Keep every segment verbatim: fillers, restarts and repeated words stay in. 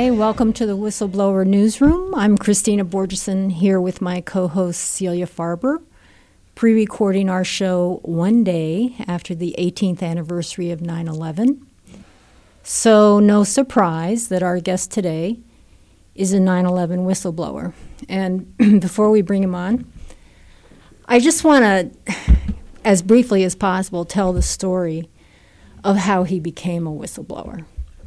Hi, welcome to the Whistleblower Newsroom. I'm Christina Borgeson here with my co-host Celia Farber, pre-recording our show one day after the eighteenth anniversary of nine eleven. So no surprise that our guest today is a nine eleven whistleblower. And before we bring him on, I just want to, as briefly as possible, tell the story of how he became a whistleblower.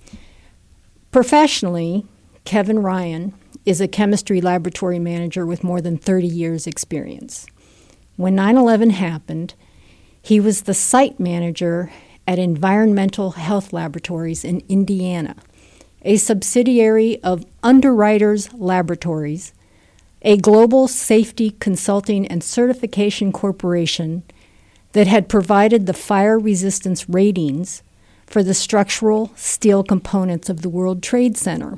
Professionally, Kevin Ryan is a chemistry laboratory manager with more than thirty years' experience. When nine eleven happened, he was the site manager at Environmental Health Laboratories in Indiana, a subsidiary of Underwriters Laboratories, a global safety consulting and certification corporation that had provided the fire resistance ratings for the structural steel components of the World Trade Center.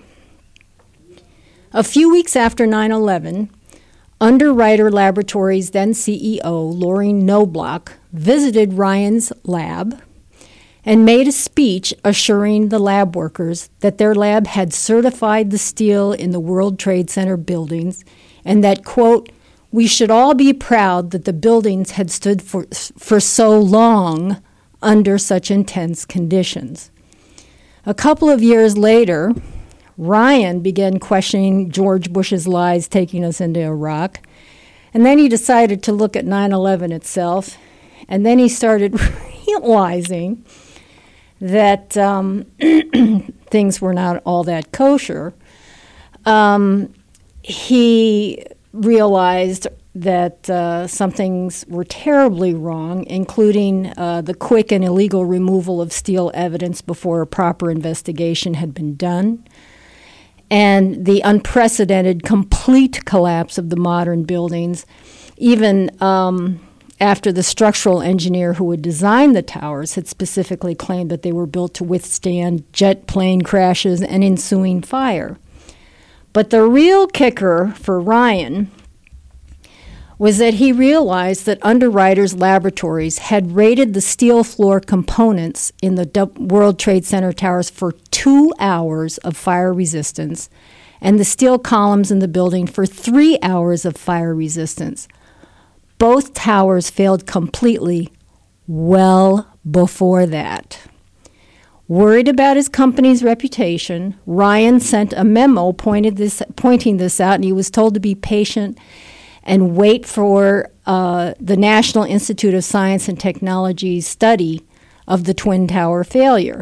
A few weeks after nine eleven, Underwriter Laboratories then C E O Lori Knobloch visited Ryan's lab and made a speech assuring the lab workers that their lab had certified the steel in the World Trade Center buildings and that, quote, "we should all be proud that the buildings had stood for, for so long under such intense conditions." A couple of years later, Ryan began questioning George Bush's lies taking us into Iraq, and then he decided to look at nine eleven itself, and then he started realizing that um, things were not all that kosher. Um, he realized that uh, some things were terribly wrong, including uh, the quick and illegal removal of steel evidence before a proper investigation had been done, and the unprecedented complete collapse of the modern buildings, even um, after the structural engineer who had designed the towers had specifically claimed that they were built to withstand jet plane crashes and ensuing fire. But the real kicker for Ryan was that he realized that Underwriters Laboratories had rated the steel floor components in the D- World Trade Center towers for two hours of fire resistance and the steel columns in the building for three hours of fire resistance. Both towers failed completely well before that. Worried about his company's reputation, Ryan sent a memo pointed this, pointing this out, and he was told to be patient and wait for uh, the National Institute of Science and Technology's study of the Twin Tower failure.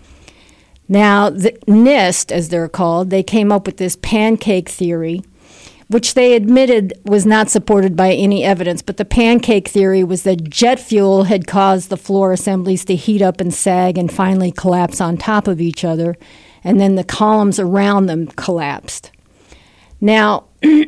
Now, the NIST, as they're called, they came up with this pancake theory, which they admitted was not supported by any evidence, but the pancake theory was that jet fuel had caused the floor assemblies to heat up and sag and finally collapse on top of each other, and then the columns around them collapsed. Now,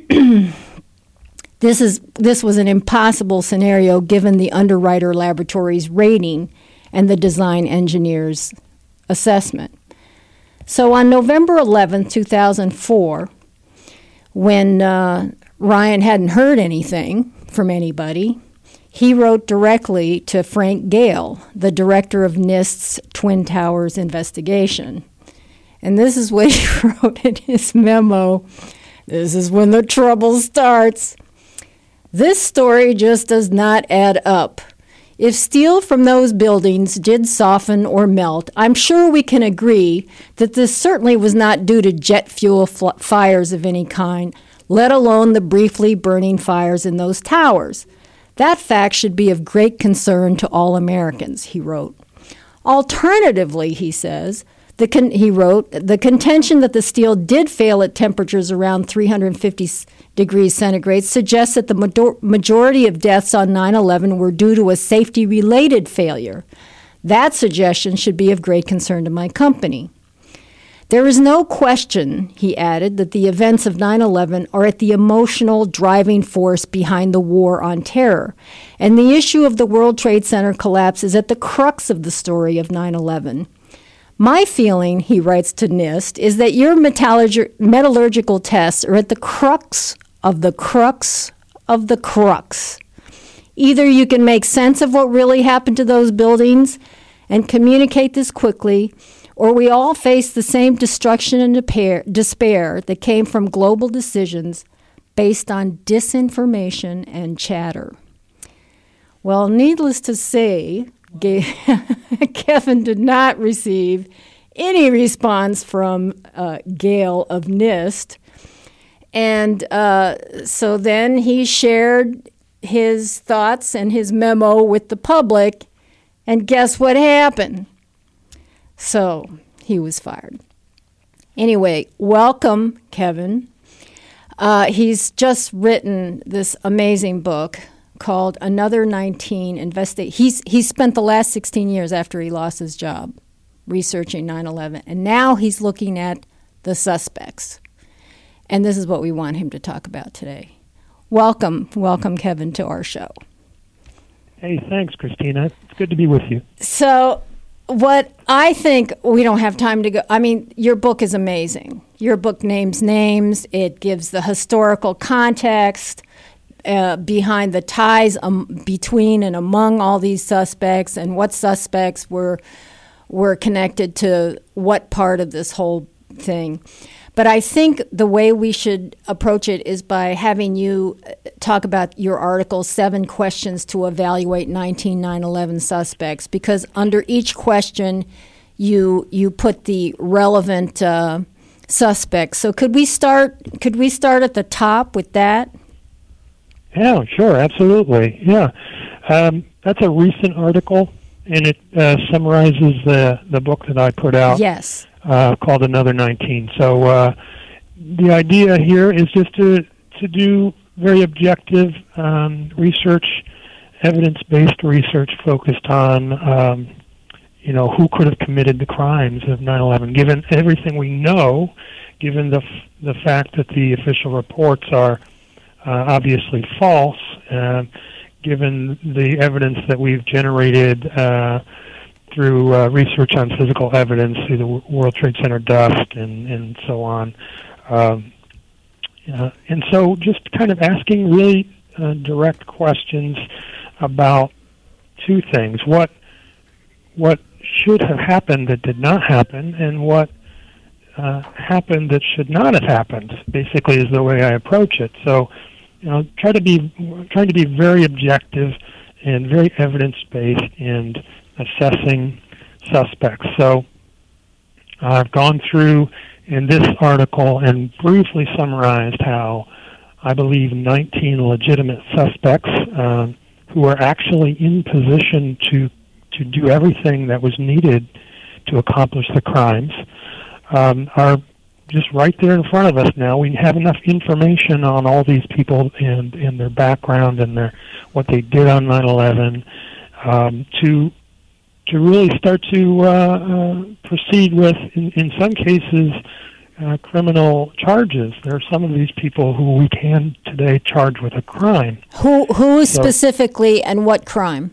This is this was an impossible scenario given the Underwriter Laboratories rating and the design engineer's assessment. So on November eleventh, two thousand four, when uh, Ryan hadn't heard anything from anybody, he wrote directly to Frank Gale, the director of NIST's Twin Towers investigation. And this is what he wrote in his memo. This is when the trouble starts. "This story just does not add up. If steel from those buildings did soften or melt, I'm sure we can agree that this certainly was not due to jet fuel fl- fires of any kind, let alone the briefly burning fires in those towers. That fact should be of great concern to all Americans," he wrote. Alternatively, he says, the con- he wrote, "the contention that the steel did fail at temperatures around three hundred fifty degrees centigrade suggests that the major- majority of deaths on nine eleven were due to a safety-related failure. That suggestion should be of great concern to my company. There is no question," he added, "that the events of nine eleven are at the emotional driving force behind the war on terror, and the issue of the World Trade Center collapse is at the crux of the story of nine eleven. My feeling," he writes to NIST, "is that your metallurg- metallurgical tests are at the crux of the crux of the crux. Either you can make sense of what really happened to those buildings and communicate this quickly, or we all face the same destruction and despair that came from global decisions based on disinformation and chatter. Well, needless to say, Kevin did not receive any response from uh, Gail of NIST. And uh, so then he shared his thoughts and his memo with the public, and guess what happened? So he was fired. Anyway, welcome, Kevin. Uh, he's just written this amazing book called Another nineteen Investigate. He's he's spent the last sixteen years after he lost his job researching nine eleven, and now he's looking at the suspects. And this is what we want him to talk about today. Welcome, welcome, Kevin, to our show. Hey, thanks, Christina. It's good to be with you. So what I think, we don't have time to go, I mean, your book is amazing. Your book names names. It gives the historical context uh, behind the ties um, between and among all these suspects, and what suspects were were connected to what part of this whole thing. But I think the way we should approach it is by having you talk about your article, Seven Questions to Evaluate nineteen nine eleven Suspects, because under each question you you put the relevant uh, suspects. So could we start could we start at the top with that? Yeah, sure, absolutely. Yeah. Um, that's a recent article, and it uh, summarizes the, the book that I put out. Yes. Uh, called Another nineteen. So uh, the idea here is just to to do very objective um, research, evidence-based research focused on, um, you know, who could have committed the crimes of nine eleven. Given everything we know, given the f- the fact that the official reports are uh, obviously false, uh, given the evidence that we've generated uh, through uh, research on physical evidence, through the World Trade Center dust and, and so on. Um, uh, and so just kind of asking really uh, direct questions about two things. What what should have happened that did not happen, and what uh, happened that should not have happened, basically, is the way I approach it. So, you know, try to be trying to be very objective and very evidence-based and assessing suspects. So I've gone through in this article and briefly summarized how I believe nineteen legitimate suspects um, who are actually in position to to do everything that was needed to accomplish the crimes um, are just right there in front of us now. We have enough information on all these people and, and their background and their what they did on nine eleven um, to to really start to uh, uh, proceed with, in, in some cases, uh, criminal charges. There are some of these people who we can today charge with a crime. Who who so, specifically, and what crime?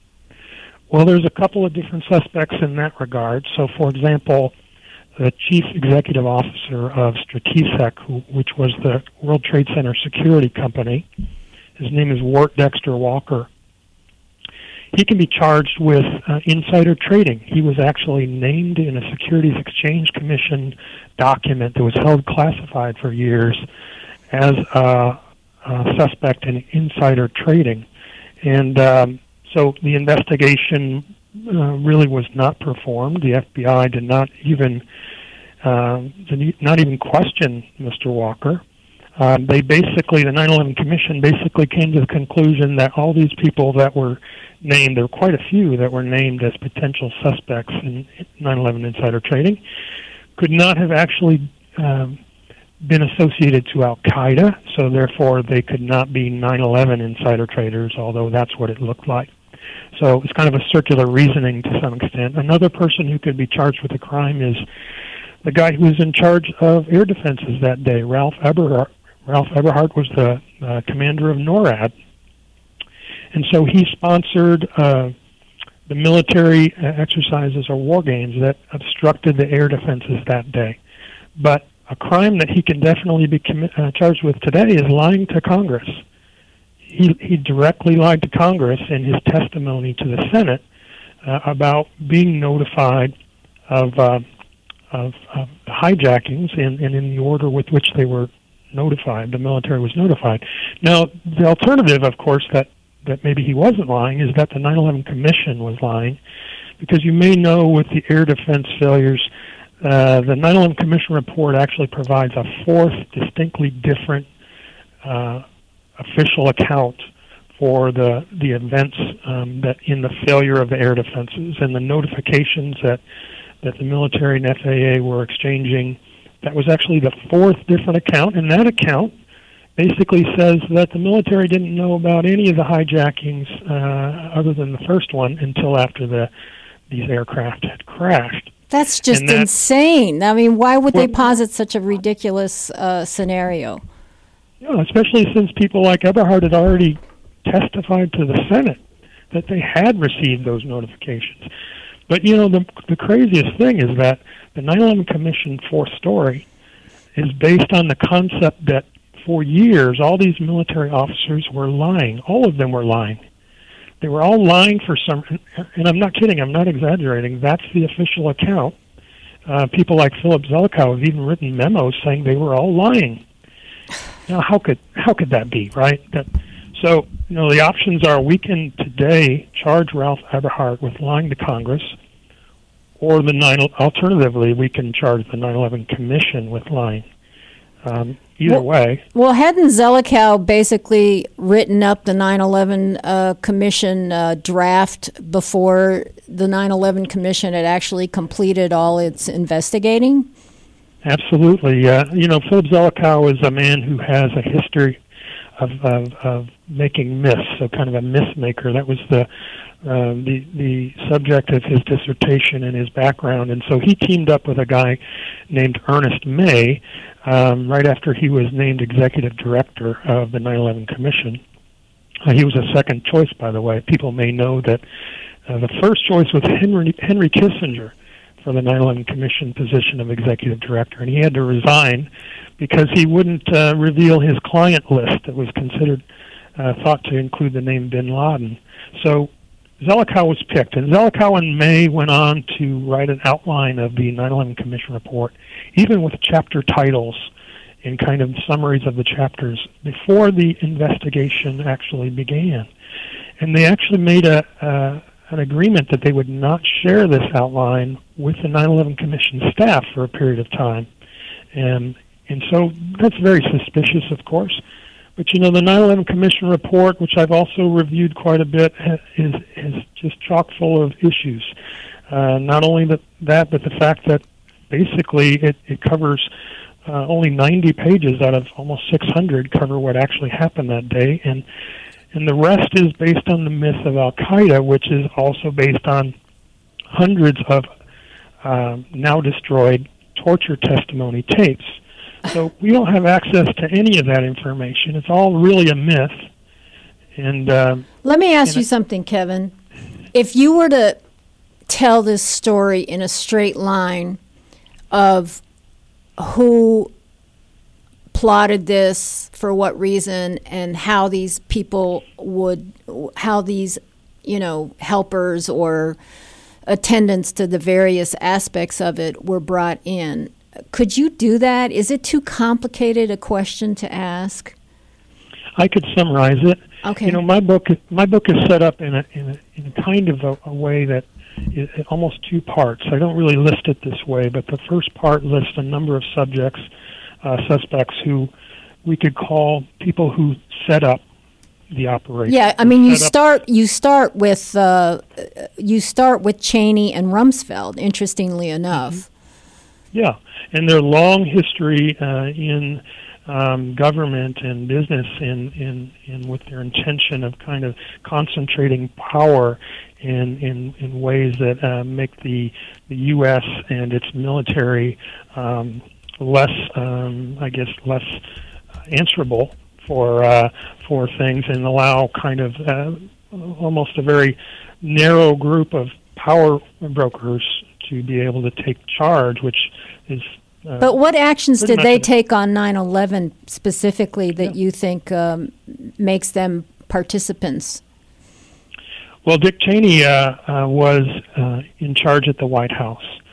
Well, there's a couple of different suspects in that regard. So, for example, the chief executive officer of Stratesec, who, which was the World Trade Center security company, his name is Wart Dexter Walker. He can be charged with uh, insider trading. He was actually named in a Securities Exchange Commission document that was held classified for years as a, a suspect in insider trading. And um, so the investigation uh, really was not performed. The F B I did not even uh, did not even question Mister Walker. Um, they basically, the nine eleven Commission basically came to the conclusion that all these people that were named, there were quite a few that were named as potential suspects in nine eleven insider trading, could not have actually um, been associated to Al-Qaeda, so therefore they could not be nine eleven insider traders, although that's what it looked like. So it's kind of a circular reasoning to some extent. Another person who could be charged with a crime is the guy who was in charge of air defenses that day, Ralph Eberhart. Ralph Eberhart was the uh, commander of NORAD. And so he sponsored uh, the military uh, exercises or war games that obstructed the air defenses that day. But a crime that he can definitely be commi- uh, charged with today is lying to Congress. He, he directly lied to Congress in his testimony to the Senate uh, about being notified of, uh, of, of hijackings and, and in the order with which they were notified, the military was notified. Now, the alternative, of course, that, that maybe he wasn't lying is that the nine eleven Commission was lying, because you may know with the air defense failures, uh, the nine eleven Commission report actually provides a fourth distinctly different uh, official account for the the events um, that in the failure of the air defenses and the notifications that that the military and F A A were exchanging. That was actually the fourth different account, and that account basically says that the military didn't know about any of the hijackings uh, other than the first one until after the these aircraft had crashed. That's just that, insane. I mean, why would well, they posit such a ridiculous uh, scenario? Yeah, especially since people like Eberhard had already testified to the Senate that they had received those notifications. But, you know, the the craziest thing is that the nine eleven Commission fourth story is based on the concept that for years all these military officers were lying. All of them were lying. They were all lying for some, and I'm not kidding, I'm not exaggerating. That's the official account. Uh, people like Philip Zelikow have even written memos saying they were all lying. Now, how could how could that be, right? That, so, you know, the options are we can today charge Ralph Eberhard with lying to Congress, or the nine, alternatively, we can charge the nine eleven Commission with lying. Um, either well, way. Well, hadn't Zelikow basically written up the nine eleven uh, Commission uh, draft before the nine eleven Commission had actually completed all its investigating? Absolutely. Uh, you know, Philip Zelikow is a man who has a history of, of, of making myths, so kind of a myth maker. That was the uh, the the subject of his dissertation and his background. And so he teamed up with a guy named Ernest May um, right after he was named executive director of the nine eleven Commission. Uh, he was a second choice, by the way. People may know that uh, the first choice was Henry, Henry Kissinger for the nine eleven Commission position of executive director, and he had to resign because he wouldn't uh, reveal his client list that was considered, uh, thought to include the name Bin Laden. So Zelikow was picked, and Zelikow and May went on to write an outline of the nine eleven Commission report, even with chapter titles and kind of summaries of the chapters before the investigation actually began. And they actually made a uh, an agreement that they would not share this outline with the nine eleven Commission staff for a period of time. And and so that's very suspicious, of course. But, you know, the nine eleven Commission report, which I've also reviewed quite a bit, is, is just chock full of issues. Uh, not only that, that, but the fact that basically it, it covers uh, only ninety pages out of almost six hundred cover what actually happened that day. And And the rest is based on the myth of Al-Qaeda, which is also based on hundreds of uh, now destroyed torture testimony tapes. So we don't have access to any of that information. It's all really a myth. And uh, let me ask you it, something, Kevin. If you were to tell this story in a straight line of who plotted this, for what reason, and how these people would, how these, you know, helpers or attendants to the various aspects of it were brought in, could you do that? Is it too complicated a question to ask? I could summarize it. Okay. You know, my book my book is set up in a in a, in a kind of a, a way that is almost two parts. I don't really list it this way, but the first part lists a number of subjects. Uh, suspects who we could call people who set up the operation. Yeah, I mean, you start you start with uh, you start with Cheney and Rumsfeld. Interestingly enough, mm-hmm. Yeah, and their long history uh, in um, government and business, in, in in with their intention of kind of concentrating power in in, in ways that uh, make the the U S and its military Um, less, um, I guess, less answerable for uh, for things, and allow kind of uh, almost a very narrow group of power brokers to be able to take charge, which is. Uh, but what actions did they take on nine eleven specifically that yeah. you think um, makes them participants? Well, Dick Cheney uh, uh, was uh, in charge at the White House.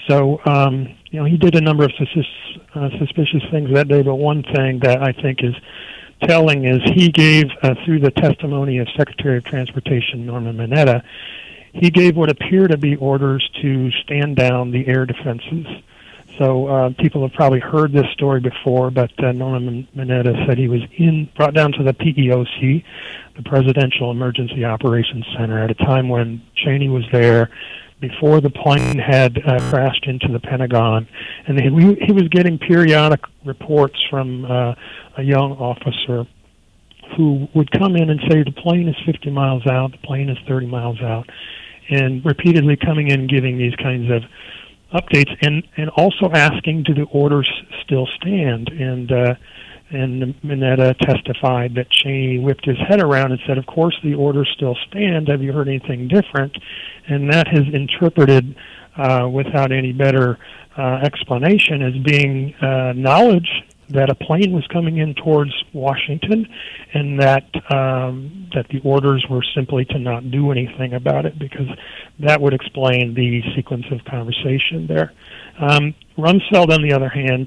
So, um, you know, he did a number of sus- uh, suspicious things that day, but one thing that I think is telling is he gave, uh, through the testimony of Secretary of Transportation Norman Mineta, he gave what appear to be orders to stand down the air defenses. So uh, people have probably heard this story before, but uh, Norman Mineta said he was in brought down to the P E O C, the Presidential Emergency Operations Center, at a time when Cheney was there, before the plane had uh, crashed into the Pentagon, and he, he was getting periodic reports from uh, a young officer who would come in and say the plane is fifty miles out, the plane is thirty miles out, and repeatedly coming in and giving these kinds of updates, and, and also asking, do the orders still stand? And uh, and Mineta testified that Cheney whipped his head around and said, of course the orders still stand, have you heard anything different? And that has interpreted uh, without any better uh, explanation as being uh, knowledge that a plane was coming in towards Washington, and that um, that the orders were simply to not do anything about it, because that would explain the sequence of conversation there. Um, Rumsfeld, on the other hand,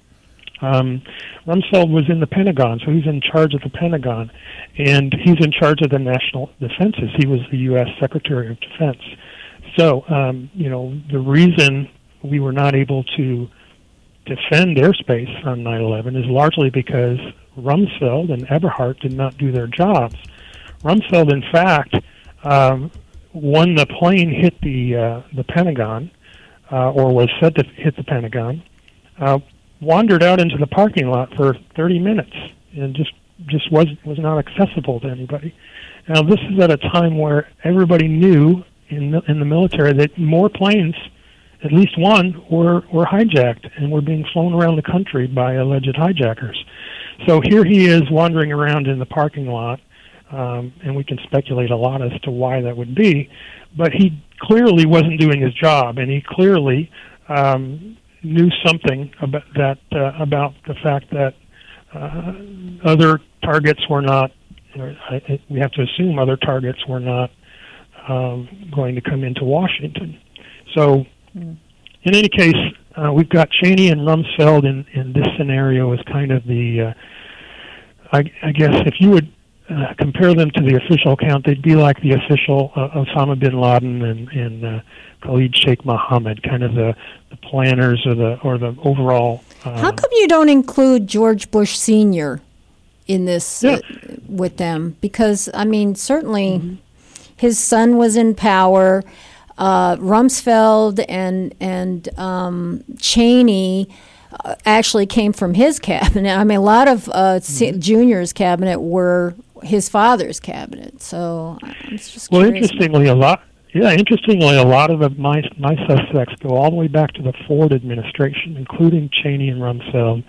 um, Rumsfeld was in the Pentagon, so he's in charge of the Pentagon, and he's in charge of the national defenses. He was the U S Secretary of Defense. So, um, you know, the reason we were not able to defend airspace on nine eleven is largely because Rumsfeld and Eberhart did not do their jobs. Rumsfeld, in fact, um, when the plane hit the uh, the Pentagon, uh, or was said to hit the Pentagon, uh, wandered out into the parking lot for thirty minutes and just just was was not accessible to anybody. Now, this is at a time where everybody knew in the, in the military that more planes, at least one, were, were hijacked and were being flown around the country by alleged hijackers. So here he is wandering around in the parking lot, um, and we can speculate a lot as to why that would be, but he clearly wasn't doing his job, and he clearly um, knew something about that uh, about the fact that uh, other targets were not, or I, we have to assume other targets were not um, going to come into Washington. So in any case, uh, we've got Cheney and Rumsfeld in, in this scenario as kind of the, uh, I, I guess if you would uh, compare them to the official account, they'd be like the official uh, Osama bin Laden and, and uh, Khalid Sheikh Mohammed, kind of the, the planners or the or the overall. Um, How come you don't include George Bush Senior in this yeah. uh, with them? Because, I mean, certainly mm-hmm. his son was in power. Uh, Rumsfeld and and um, Cheney uh, actually came from his cabinet. I mean, a lot of uh, mm-hmm. Junior's cabinet were his father's cabinet. So I'm just well, curious. interestingly, a lot. Yeah, interestingly, a lot of the, my my suspects go all the way back to the Ford administration, including Cheney and Rumsfeld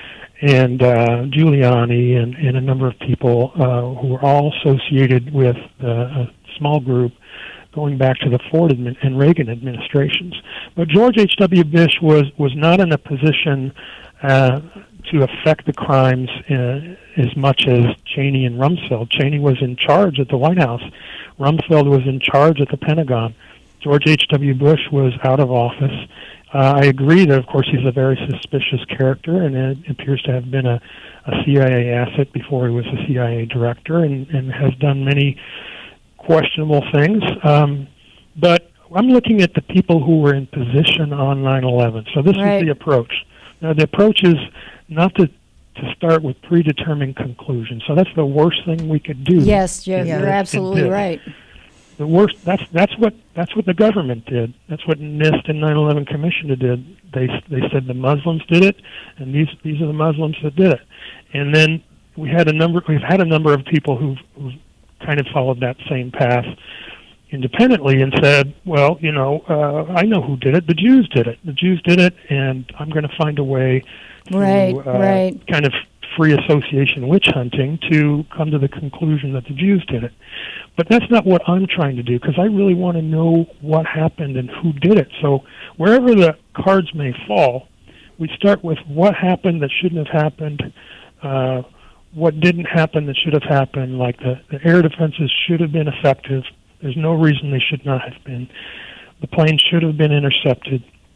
and uh, Giuliani and, and a number of people uh, who were all associated with uh, a small group going back to the Ford admin- and Reagan administrations. But George H W. Bush was, was not in a position uh, to affect the crimes uh, as much as Cheney and Rumsfeld. Cheney was in charge at the White House. Rumsfeld was in charge at the Pentagon. George H W. Bush was out of office. Uh, I agree that, of course, he's a very suspicious character, and it appears to have been a, a C I A asset before he was a C I A director, and, and has done many questionable things. Um, but I'm looking at the people who were in position on nine eleven. So this right. is the approach. Now, the approach is not to to start with predetermined conclusions. So that's the worst thing we could do. Yes, you're, yeah. you're absolutely right. The worst. That's that's what that's what the government did. That's what NIST and nine eleven Commission did. They they said the Muslims did it, and these these are the Muslims that did it. And then we had a number. We've had a number of people who've, who've kind of followed that same path independently and said, well, you know, uh, I know who did it. The Jews did it. The Jews did it, and I'm going to find a way to right, uh, right. kind of free association witch hunting to come to the conclusion that the Jews did it. But that's not what I'm trying to do, because I really want to know what happened and who did it. So wherever the cards may fall, we start with what happened that shouldn't have happened, uh, what didn't happen that should have happened, like the, the air defenses should have been effective. There's no reason they should not have been. The plane should have been intercepted.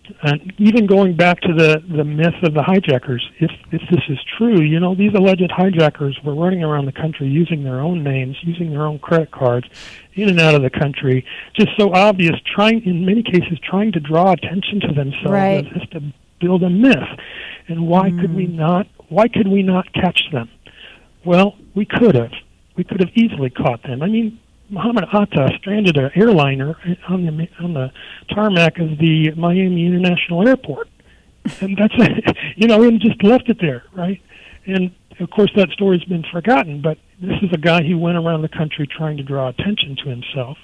And even going back to the, the myth of the hijackers, if, if this is true, you know, these alleged hijackers were running around the country using their own names, using their own credit cards, in and out of the country, just so obvious, trying, in many cases, trying to draw attention to themselves right. as to build a myth. And why mm. could we not, why could we not catch them? Well, we could have. We could have easily caught them. I mean, Mohammed Atta stranded an airliner on the on the tarmac of the Miami International Airport, and that's you know, and just left it there, right? And of course, that story's been forgotten. But this is a guy who went around the country trying to draw attention to himself.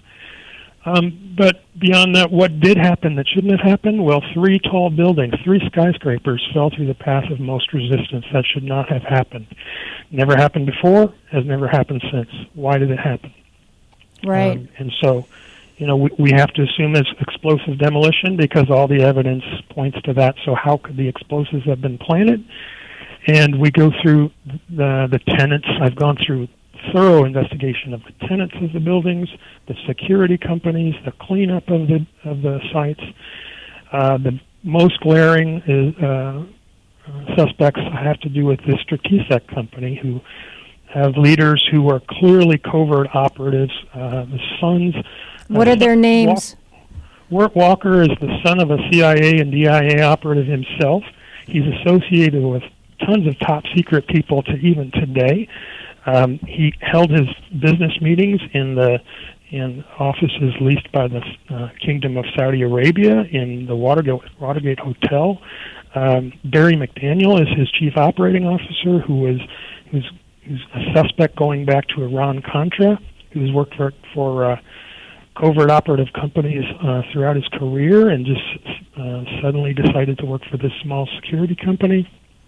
Um, but beyond that, what did happen that shouldn't have happened? Well, three tall buildings, three skyscrapers fell through the path of most resistance. That should not have happened. Never happened before, has never happened since. Why did it happen? Right. Um, and so, you know, we, we have to assume it's explosive demolition because all the evidence points to that. So how could the explosives have been planted? And we go through the, the tenants. I've gone through thorough investigation of the tenants of the buildings, the security companies, the cleanup of the of the sites. Uh, the most glaring is, uh, suspects have to do with the Stratisek company, who have leaders who are clearly covert operatives. Uh, the sons. What uh, are their names? Wirt Walker is the son of a C I A and D I A operative himself. He's associated with tons of top secret people to even today. Um, he held his business meetings in the in offices leased by the uh, Kingdom of Saudi Arabia in the Watergate, Watergate Hotel. Um, Barry McDaniel is his chief operating officer, who was who's, who's a suspect going back to Iran-Contra, who's worked for, for uh, covert operative companies uh, throughout his career and just uh, suddenly decided to work for this small security company.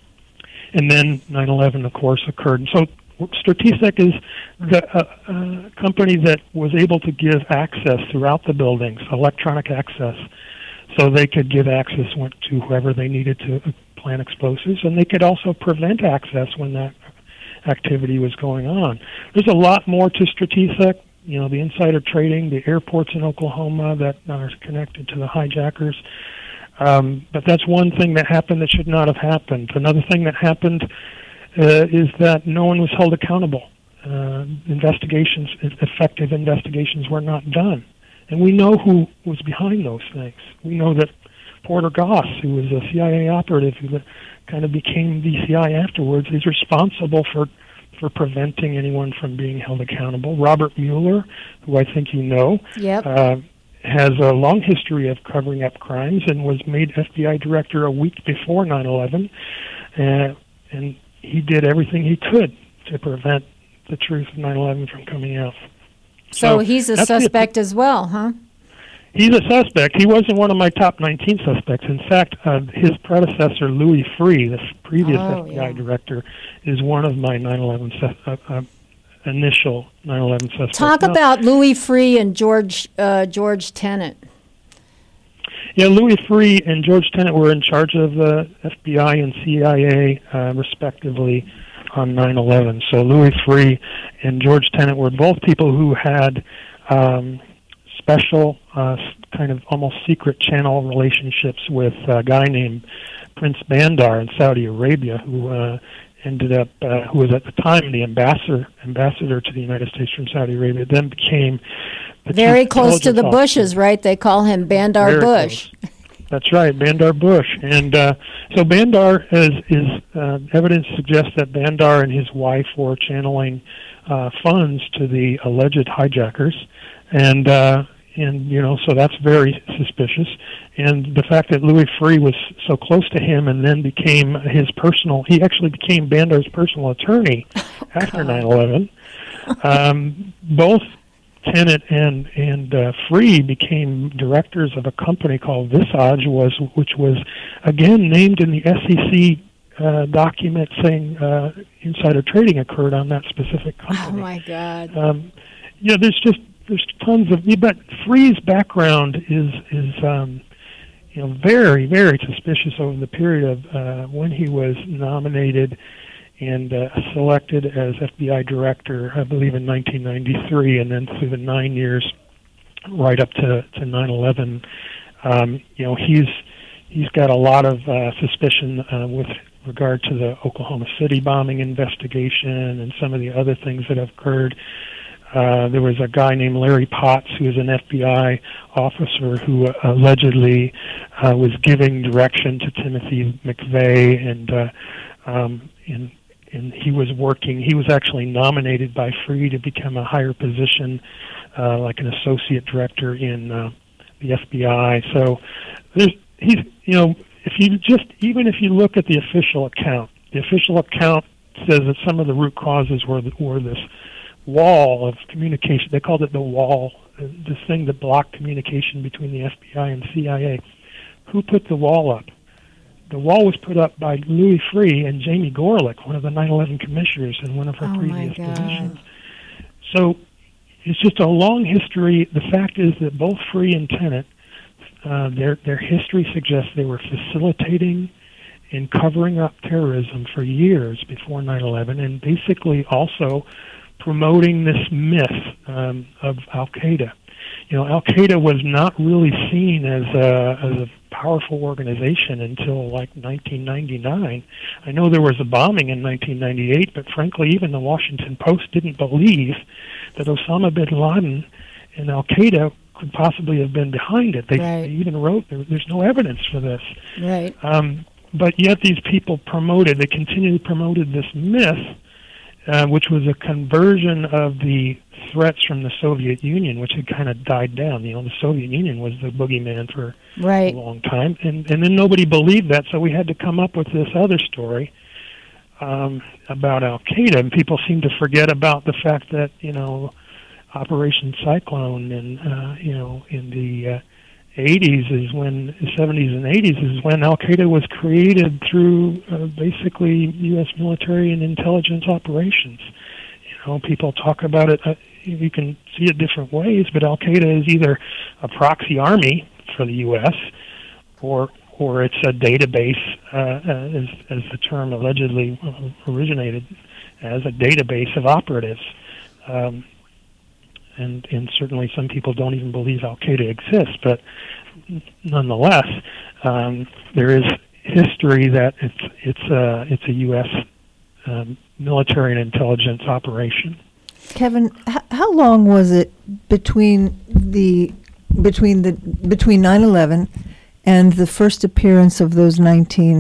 And then nine eleven, of course, occurred. And so Stratisek is the uh, uh, company that was able to give access throughout the buildings, electronic access, so they could give access to whoever they needed to plant explosives, and they could also prevent access when that activity was going on. There's a lot more to Stratisek, you know, the insider trading, the airports in Oklahoma that are connected to the hijackers. Um, but that's one thing that happened that should not have happened. Another thing that happened uh, is that no one was held accountable. Uh, investigations, effective investigations were not done. And we know who was behind those things. We know that Porter Goss, who was a C I A operative who kind of became V C I afterwards, is responsible for, for preventing anyone from being held accountable. Robert Mueller, who I think you know, yep. uh, has a long history of covering up crimes and was made F B I director a week before nine eleven. Uh, and he did everything he could to prevent the truth of nine eleven from coming out. So, so he's a suspect as well, huh? He's a suspect. He wasn't one of my top nineteen suspects. In fact, uh, his predecessor, Louis Freeh, the previous oh, F B I yeah. director, is one of my nine eleven sus- uh, uh, initial nine eleven suspects. Talk now, about Louis Freeh and George uh, George Tenet. Yeah, Louis Freeh and George Tenet were in charge of the F B I and C I A, uh, respectively, on nine eleven. So Louis Freeh and George Tenet were both people who had um, special, uh, kind of almost secret channel relationships with a guy named Prince Bandar in Saudi Arabia, who uh, ended up, uh, who was at the time the ambassador ambassador to the United States from Saudi Arabia, then became the very close to the officer. Bushes, right? They call him Bandar Very Bush. Close. That's right, Bandar Bush. And uh, so Bandar, is, is uh, evidence suggests that Bandar and his wife were channeling uh, funds to the alleged hijackers. And, uh, and you know, so that's very suspicious. And the fact that Louis Freeh was so close to him and then became his personal, he actually became Bandar's personal attorney oh, after nine eleven. Um, both Tenet and and uh, Freeh became directors of a company called Visage, was which was again named in the S E C uh, document saying uh, insider trading occurred on that specific company. Oh my God! Um, yeah, there's just there's tons of. But Freeh's background is is um, you know very very suspicious over the period of uh, when he was nominated and uh, selected as F B I director, I believe, in nineteen ninety-three, and then through the nine years right up to, to nine eleven. Um, you know, he's he's got a lot of uh, suspicion uh, with regard to the Oklahoma City bombing investigation and some of the other things that have occurred. Uh, there was a guy named Larry Potts, who was an F B I officer who uh, allegedly uh, was giving direction to Timothy McVeigh, and uh, um, and and he was working. He was actually nominated by Free to become a higher position, uh, like an associate director in uh, the F B I. So there's he's you know if you just even if you look at the official account, the official account says that some of the root causes were were this wall of communication. They called it the wall, this thing that blocked communication between the F B I and C I A. Who put the wall up? The wall was put up by Louis Freeh and Jamie Gorelick, one of the nine eleven commissioners in one of her oh previous positions. So it's just a long history. The fact is that both Freeh and Tenet, uh, their their history suggests they were facilitating and covering up terrorism for years before nine eleven, and basically also promoting this myth um, of Al-Qaeda. You know, Al-Qaeda was not really seen as a, as a powerful organization until like nineteen ninety-nine. I know there was a bombing in nineteen ninety-eight, but frankly, even the Washington Post didn't believe that Osama bin Laden and Al-Qaeda could possibly have been behind it. They, right. they even wrote, there, there's no evidence for this. Right. Um, but yet these people promoted, they continually promoted this myth, Uh, which was a conversion of the threats from the Soviet Union, which had kind of died down. You know, the Soviet Union was the boogeyman for right. a long time, and and then nobody believed that, so we had to come up with this other story um, about Al-Qaeda, and people seem to forget about the fact that, you know, Operation Cyclone and, uh, you know, in the uh, eighties is when, the seventies and eighties is when Al-Qaeda was created through uh, basically U S military and intelligence operations. You know, people talk about it, uh, you can see it different ways, but Al-Qaeda is either a proxy army for the U S or or it's a database, uh, as, as the term allegedly originated, as a database of operatives. Um, And, and certainly some people don't even believe Al-Qaeda exists, but nonetheless, um, there is history that it's it's a it's a U S um, military and intelligence operation. Kevin, h- how long was it between the between the between nine eleven and the first appearance of those nineteen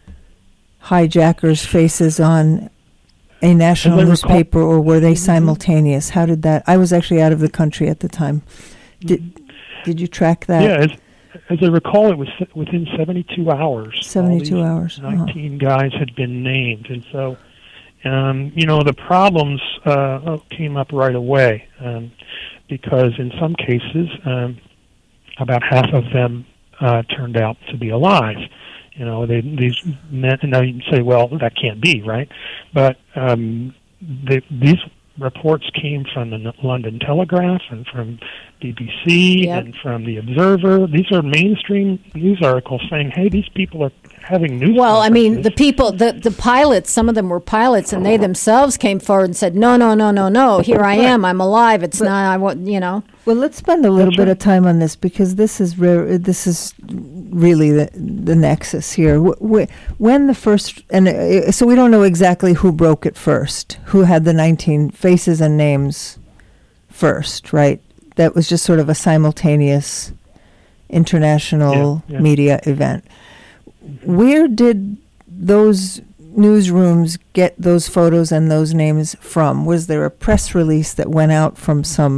hijackers' faces on a national newspaper, or were they simultaneous? How did that? I was actually out of the country at the time. Did did you track that? Yeah, as, as I recall, it was within seventy-two hours. seventy-two hours. nineteen uh-huh. guys had been named, and so um, you know the problems uh, came up right away um, because in some cases, um, about half of them uh, turned out to be alive. You know, they, these men, now you can say, well, that can't be, right? But um, they, these reports came from the London Telegraph and from B B C yep. and from the Observer. These are mainstream news articles saying, hey, these people are having news Well, I mean, the conferences. people, the, the pilots, some of them were pilots, and they themselves came forward and said, no, no, no, no, no, here I am, I'm alive, it's But- not, I want, you know. Well, let's spend a little That's bit right. of time on this, because this is rare, this is really the the nexus here. Wh- wh- when the first, and uh, so we don't know exactly who broke it first, who had the nineteen faces and names first, right? That was just sort of a simultaneous international Yeah, yeah. media event. Where did those newsrooms get those photos and those names from? Was there a press release that went out from some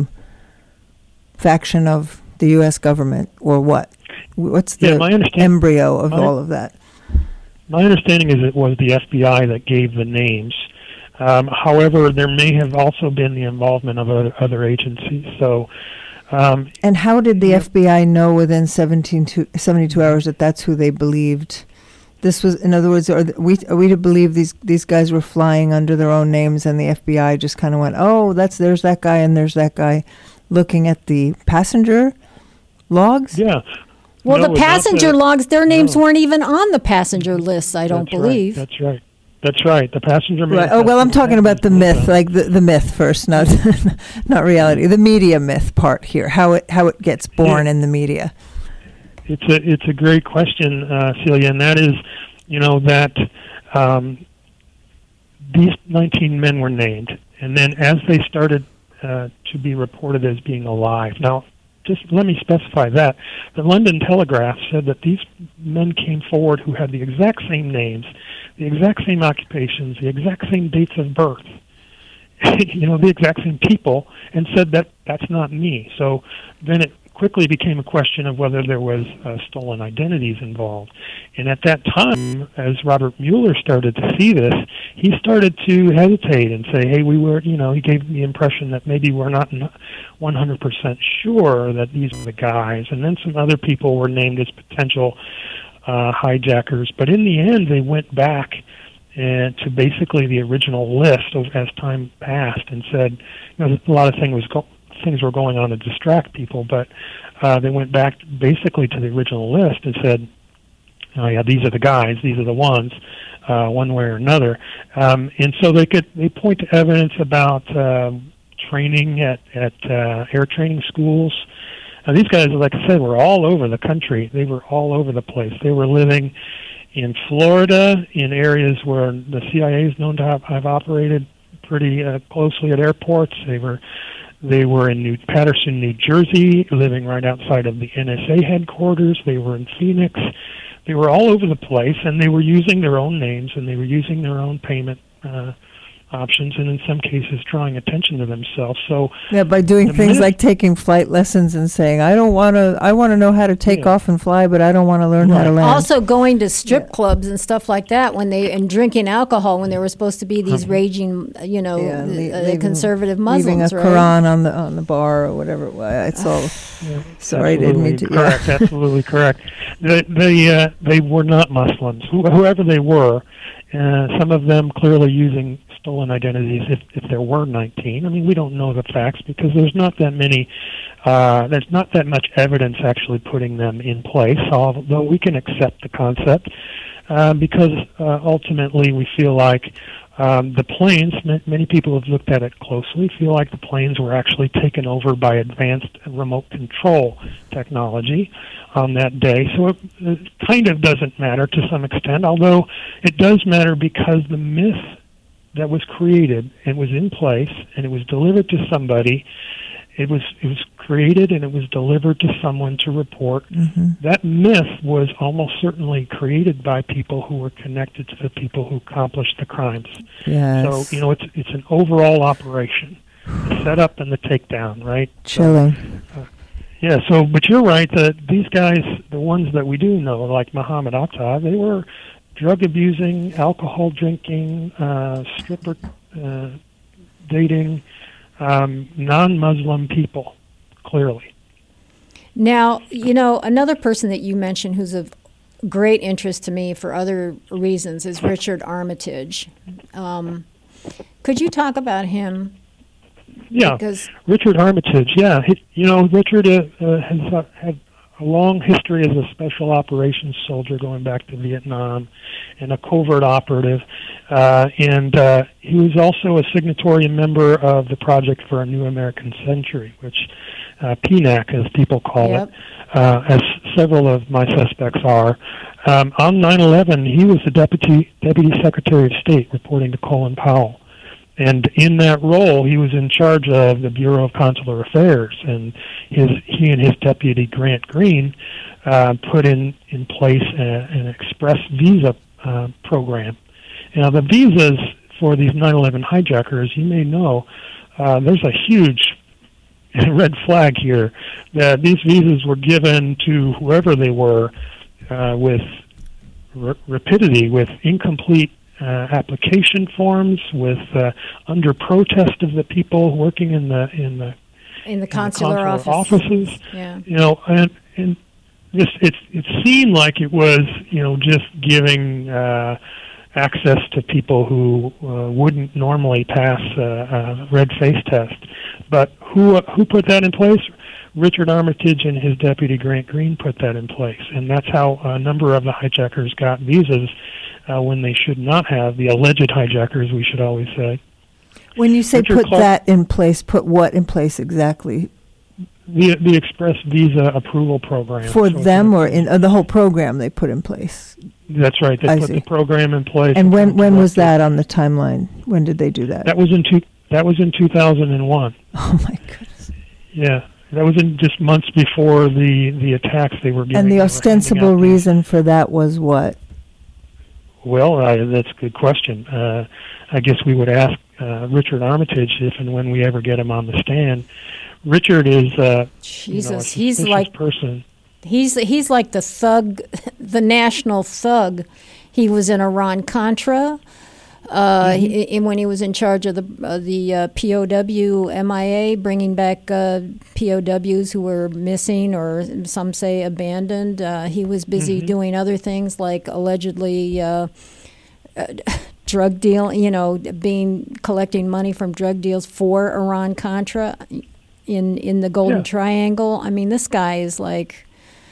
faction of the U S government, or what? What's the Yeah, my understand- embryo of my- all of that? My understanding is it was the F B I that gave the names. Um, however, there may have also been the involvement of other, other agencies. So, um, And how did the Yeah. F B I know within seventeen to seventy-two hours that that's who they believed? This was, in other words, are, th- we, are we to believe these these guys were flying under their own names, and the F B I just kind of went, oh, that's there's that guy and there's that guy, looking at the passenger logs? yeah. Well, No, the not passenger the- logs, their names no. weren't even on the passenger list, I don't That's believe. Right. That's right. That's right. The passenger. Right. Oh, well, I'm talking about the myth, like the, the myth first, not not reality. The media myth part here, how it how it gets born Yeah. in the media. it's a it's a great question, uh, Celia, and that is, you know, that um, these nineteen men were named, and then as they started uh, to be reported as being alive. Now, just let me specify that the London Telegraph said that these men came forward who had the exact same names, the exact same occupations, the exact same dates of birth. You know, the exact same people, and said that that's not me. So then it quickly became a question of whether there was uh, stolen identities involved. And at that time, as Robert Mueller started to see this, he started to hesitate and say, hey, we were, you know, he gave the impression that maybe we're not one hundred percent sure that these are the guys. And then some other people were named as potential uh, hijackers. But in the end, they went back and to basically the original list of, as time passed, and said, you know, a lot of things was go- things were going on to distract people, but uh, they went back basically to the original list and said, oh yeah, these are the guys, these are the ones, uh, one way or another, um, and so they could they point to evidence about um, training at at uh, air training schools. Now, these guys, like I said, were all over the country. They were all over the place. They were living in Florida, in areas where the C I A is known to have, have operated pretty uh, closely at airports. They were they were in New Paterson, New Jersey, living right outside of the N S A headquarters. They were in Phoenix. They were all over the place, and they were using their own names, and they were using their own payment uh, options, and in some cases drawing attention to themselves. So yeah, by doing things minute, like taking flight lessons and saying, I don't want to, I want to know how to take yeah. off and fly, but I don't want to learn right. how to land. Also going to strip yeah. clubs and stuff like that when they, and drinking alcohol when there were supposed to be these um, raging, you know, yeah, uh, le- leaving, conservative Muslims, leaving a right? Quran on the on the bar or whatever it was. It's all, yeah, sorry, I didn't mean to. Correct, Yeah. absolutely correct. They, they, uh, they were not Muslims, Wh- whoever they were. Uh, some of them clearly using stolen identities if, if there were nineteen. I mean, we don't know the facts because there's not that many, uh, there's not that much evidence actually putting them in place, although we can accept the concept uh, because uh, ultimately we feel like um, the planes, m- many people have looked at it closely, feel like the planes were actually taken over by advanced remote control technology on that day. So it, it kind of doesn't matter to some extent, although it does matter because the myth that was created and was in place and it was delivered to somebody, it was it was created and it was delivered to someone to report. Mm-hmm. That myth was almost certainly created by people who were connected to the people who accomplished the crimes. Yes. So, you know, it's it's an overall operation, the setup and the takedown, right? Chilling. So, uh, yeah, so, but you're right, that these guys, the ones that we do know, like Muhammad Atta, they were drug abusing, alcohol drinking, uh, stripper uh, dating, um, non-Muslim people, clearly. Now, you know, another person that you mentioned who's of great interest to me for other reasons is Richard Armitage. Um, could you talk about him? Yeah, because Richard Armitage, yeah. He, you know, Richard uh, uh, has uh, had a long history as a special operations soldier going back to Vietnam and a covert operative. Uh, and uh, he was also a signatory member of the Project for a New American Century, which uh, P N A C, as people call yep. it, uh, as several of my suspects are. Um, on nine eleven, he was the Deputy, Deputy Secretary of State reporting to Colin Powell. And in that role, he was in charge of the Bureau of Consular Affairs, and his he and his deputy Grant Green uh, put in in place a, an express visa uh, program. Now, the visas for these nine eleven hijackers, you may know, uh, there's a huge red flag here that these visas were given to whoever they were uh, with r- rapidity, with incomplete Uh, application forms, with uh, under protest of the people working in the in the in the in consular, the consular office. offices. Yeah. You know, and and just it it seemed like it was, you know, just giving uh, access to people who uh, wouldn't normally pass a, a red face test. But who uh, who put that in place? Richard Armitage and his deputy Grant Green put that in place, and that's how a number of the hijackers got visas uh, when they should not have. The alleged hijackers, we should always say. When you say Richard put Clark, that in place, put what in place exactly? the the Express Visa approval program. For So them, it's- or in uh, the whole program they put in place? That's right. They I put see. the program in place. And when when was directed- that on the timeline? When did they do that? That was in two. That was in two thousand one. Oh my goodness! Yeah, that was in just months before the the attacks they were getting. And the They were ostensible handing out these- reason for that was what? Well, uh, that's a good question. Uh, I guess we would ask uh, Richard Armitage if and when we ever get him on the stand. Richard is, uh, Jesus, you know, a he's suspicious like person. he's he's like the thug, the national thug. He was in Iran Contra. Uh, Mm-hmm. he, and when he was in charge of the uh, the uh, P O W M I A, bringing back uh, P O Ws who were missing or some say abandoned, uh, he was busy Mm-hmm. doing other things like allegedly uh, uh, drug deal. You know, being collecting money from drug deals for Iran Contra in in the Golden Yeah. Triangle. I mean, this guy is like.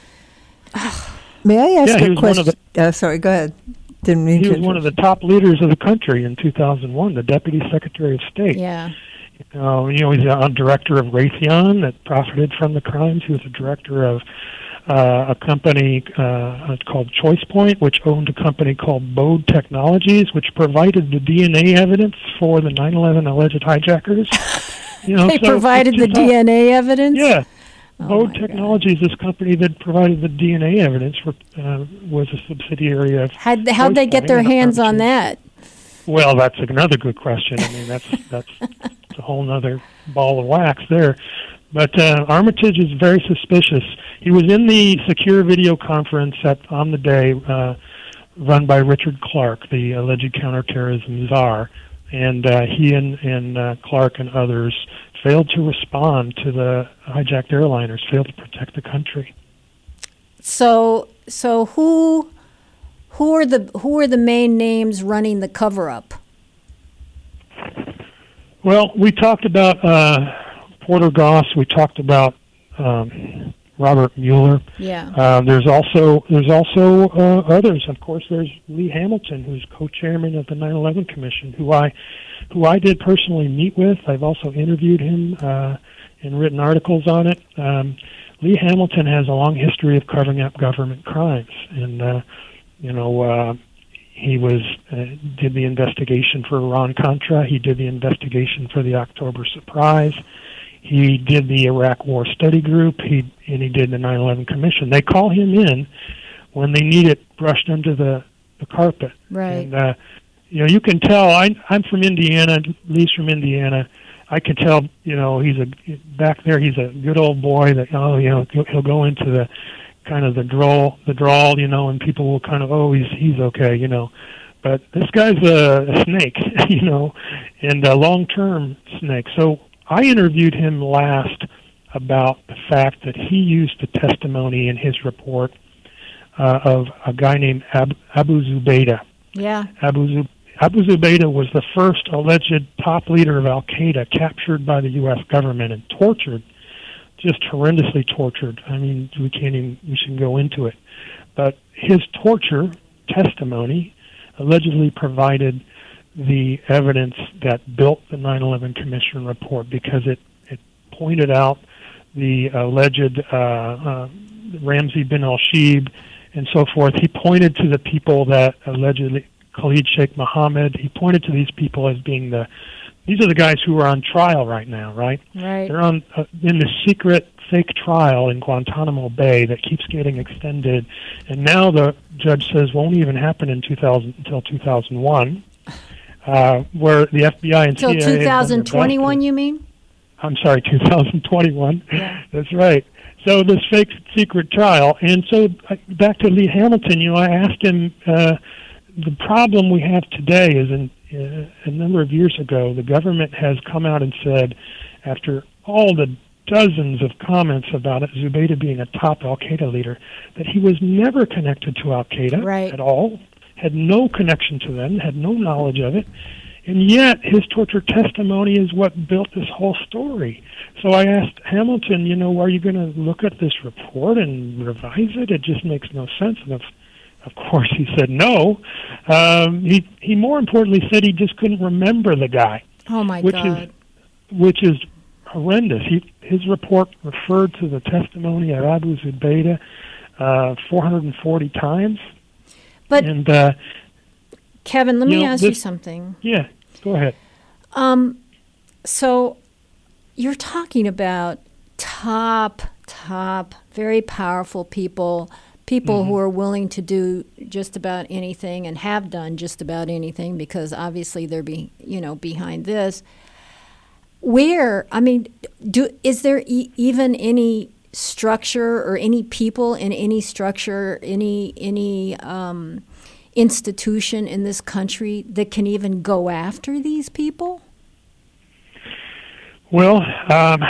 May I ask Yeah, he a was one of question? Uh, sorry, go ahead. Didn't mean He to was one of the top leaders of the country in two thousand one, the Deputy Secretary of State. Yeah. Uh, you know, he's a director of Raytheon that profited from the crimes. He was a director of uh, a company uh, called ChoicePoint, which owned a company called Bode Technologies, which provided the D N A evidence for the nine eleven alleged hijackers. You know, They so provided it's the just all- D N A evidence? Yeah. Oh Bode my Technologies, this company that provided the D N A evidence, for, uh, was a subsidiary of. How'd, how'd they get their ChoicePoint. hands on that? Well, that's another good question. I mean, that's that's a whole other ball of wax there. But uh, Armitage is very suspicious. He was in the secure video conference at, on the day uh, run by Richard Clark, the alleged counterterrorism czar, and uh, he and, and uh, Clark and others failed to respond to the hijacked airliners, failed to protect the country. So, so who, who are the who are the main names running the cover up? Well, we talked about uh, Porter Goss. We talked about um, Robert Mueller. Yeah. Uh, there's also there's also uh, others. Of course, there's Lee Hamilton, who's co-chairman of the nine eleven Commission, who I who I did personally meet with. I've also interviewed him uh, and written articles on it. Um, Lee Hamilton has a long history of covering up government crimes, and uh, you know uh, he was uh, did the investigation for Iran Contra. He did the investigation for the October surprise. He did the Iraq War Study Group. He and he did the nine eleven Commission. They call him in when they need it brushed under the, the carpet. Right. And uh, you know, you can tell. I, I'm from Indiana. Lee's from Indiana. I can tell. You know, he's a back there. He's a good old boy. That oh, you know, he'll, he'll go into the kind of the drawl, the drawl. You know, and people will kind of oh, he's he's okay. You know, but this guy's a, a snake. You know, and a long-term snake. So I interviewed him last about the fact that he used the testimony in his report uh, of a guy named Ab- Abu Zubaydah. Yeah. Abu, Zub- Abu Zubaydah was the first alleged top leader of Al-Qaeda captured by the U S government and tortured, just horrendously tortured. I mean, we can't even, we shouldn't go into it. But his torture testimony allegedly provided the evidence that built the nine eleven Commission report, because it, it pointed out the alleged uh, uh, Ramzi bin al-Shibh and so forth. He pointed to the people that allegedly, Khalid Sheikh Mohammed, he pointed to these people as being the, these are the guys who are on trial right now, right? Right. They're on uh, in the secret fake trial in Guantanamo Bay that keeps getting extended, and now the judge says won't even happen in two thousand until two thousand one. Uh, where the F B I and Till C I A have done their best two thousand twenty-one, to- you mean? I'm sorry, two thousand twenty-one. Yeah. That's right. So this fake secret trial, and so uh, back to Lee Hamilton. You know, I asked him. Uh, the problem we have today is, in uh, a number of years ago, the government has come out and said, after all the dozens of comments about it, Zubaydah being a top Al-Qaeda leader, that he was never connected to Al-Qaeda Right. at all, had no connection to them, had no knowledge of it, and yet his torture testimony is what built this whole story. So I asked Hamilton, you know, are you going to look at this report and revise it? It just makes no sense. And of, of course he said no. Um, he, he more importantly said he just couldn't remember the guy, Oh my which God. is which is horrendous. He, his report referred to the testimony of Abu Zubaydah uh, four hundred forty times. But, and, uh, Kevin, let me you know, ask this, you something. Yeah, go ahead. Um, so you're talking about top, top, very powerful people, people mm-hmm. who are willing to do just about anything and have done just about anything because obviously they're be, you know, behind this. Where, I mean, do is there e- even any structure or any people in any structure, any any um, institution in this country that can even go after these people? Well, um,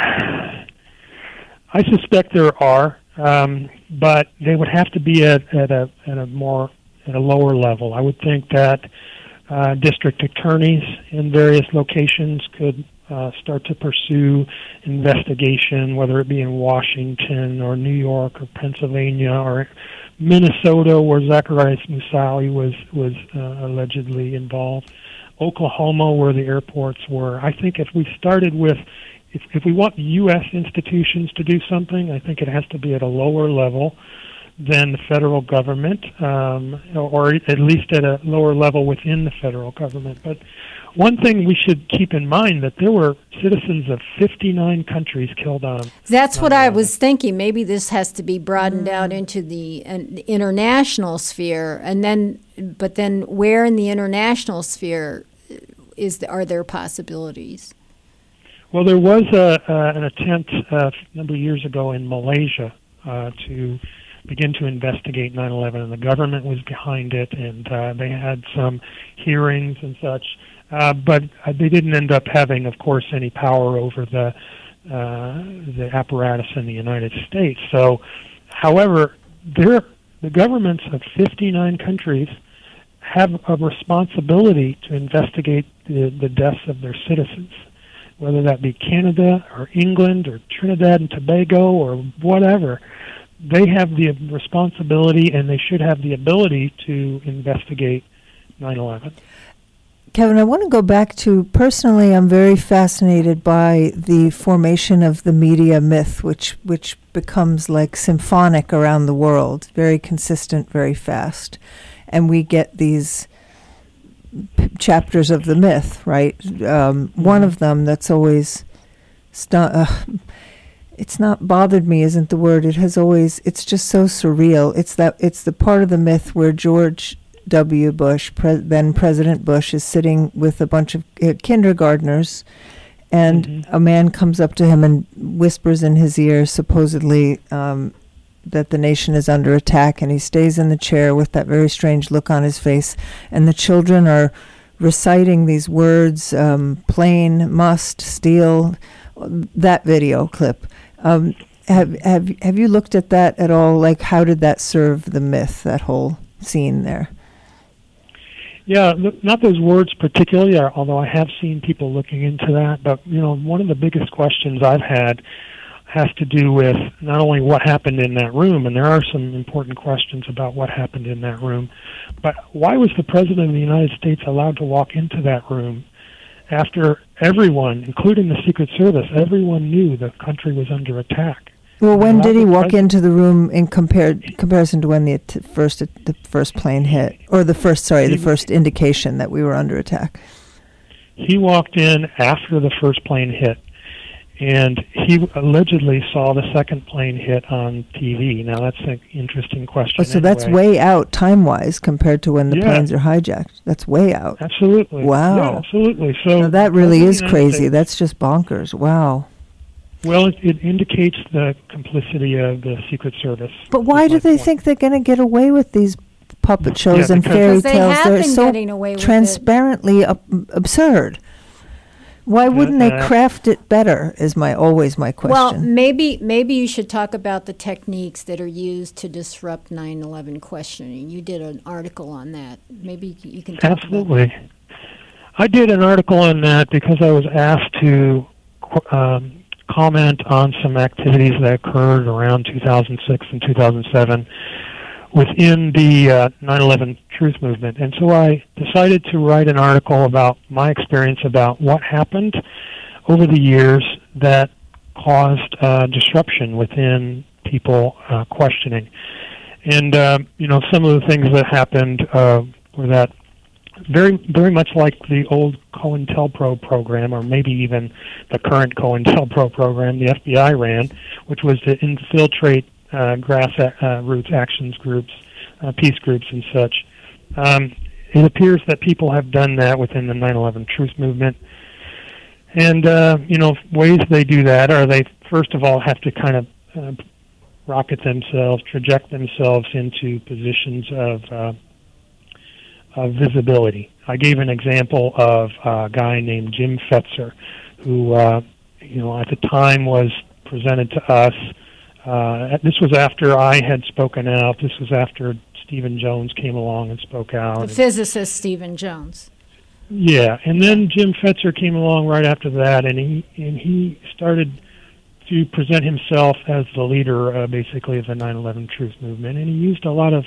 I suspect there are, um, but they would have to be at, at a at a more at a lower level. I would think that uh, district attorneys in various locations could uh, start to pursue investigation, whether it be in Washington or New York or Pennsylvania or Minnesota, where Zacarias Moussaoui was was uh, allegedly involved. Oklahoma, where the airports were. I think if we started with, if, if we want U S institutions to do something, I think it has to be at a lower level than the federal government, um, or at least at a lower level within the federal government. But one thing we should keep in mind that there were citizens of fifty-nine countries killed on. That's what I was thinking. Maybe this has to be broadened out into the uh, international sphere, and then, but then where in the international sphere is the, are there possibilities? Well, there was a, uh, an attempt uh, a number of years ago in Malaysia uh, to begin to investigate nine eleven, and the government was behind it, and uh, they had some hearings and such. Uh, but uh, they didn't end up having, of course, any power over the uh, the apparatus in the United States. So, however, there, the governments of fifty-nine countries have a responsibility to investigate the, the deaths of their citizens, whether that be Canada or England or Trinidad and Tobago or whatever. They have the responsibility, and they should have the ability to investigate nine eleven. Kevin, I want to go back to, personally, I'm very fascinated by the formation of the media myth, which which becomes like symphonic around the world, very consistent, very fast. And we get these p- chapters of the myth, right? Um, mm-hmm. One of them that's always, stu- uh, it's not bothered me, isn't the word. It has always, it's just so surreal. It's that, it's the part of the myth where George W. Bush, pre- then President Bush, is sitting with a bunch of uh, kindergartners, and mm-hmm. a man comes up to him and whispers in his ear, supposedly, um, that the nation is under attack, and he stays in the chair with that very strange look on his face, and the children are reciting these words, um, plane, must, steal, that video clip. Um, have, have, have you looked at that at all? Like, how did that serve the myth, that whole scene there? Yeah, not those words particularly, although I have seen people looking into that. But, you know, one of the biggest questions I've had has to do with not only what happened in that room, and there are some important questions about what happened in that room, but why was the President of the United States allowed to walk into that room after everyone, including the Secret Service, everyone knew the country was under attack? Well, when did he walk into the room in compared comparison to when the t- first the first plane hit, or the first sorry the first indication that we were under attack? He walked in after the first plane hit, and he allegedly saw the second plane hit on T V. Now that's an interesting question. Oh, so anyway. That's way out time wise compared to when the yeah. planes are hijacked. That's way out. Absolutely. Wow. Yeah, absolutely. So now that really is crazy. States, That's just bonkers. Wow. Well, it, it indicates the complicity of the Secret Service. But why do they point. think they're going to get away with these puppet shows yeah, and fairy they tales? Have They're been so getting away with transparently ab- absurd. Why wouldn't uh, they craft it better? Is my always my question. Well, maybe maybe you should talk about the techniques that are used to disrupt nine eleven questioning. You did an article on that. Maybe you can talk Absolutely. about that. I did an article on that because I was asked to um, comment on some activities that occurred around two thousand six and two thousand seven within the uh, nine eleven truth movement. And so I decided to write an article about my experience about what happened over the years that caused uh, disruption within people uh, questioning. And, uh, you know, some of the things that happened uh, were that very very much like the old COINTELPRO program, or maybe even the current COINTELPRO program the F B I ran, which was to infiltrate uh, grassroots actions groups, uh, peace groups and such. Um, it appears that people have done that within the nine eleven Truth Movement. And, uh, you know, ways they do that are they, first of all, have to kind of uh, rocket themselves, project themselves into positions of uh, of visibility. I gave an example of a guy named Jim Fetzer, who, uh, you know, at the time was presented to us. Uh, this was after I had spoken out. This was after Stephen Jones came along and spoke out. The physicist Stephen Jones. Yeah, and then Jim Fetzer came along right after that, and he and he started to present himself as the leader, uh, basically, of the nine eleven Truth Movement, and he used a lot of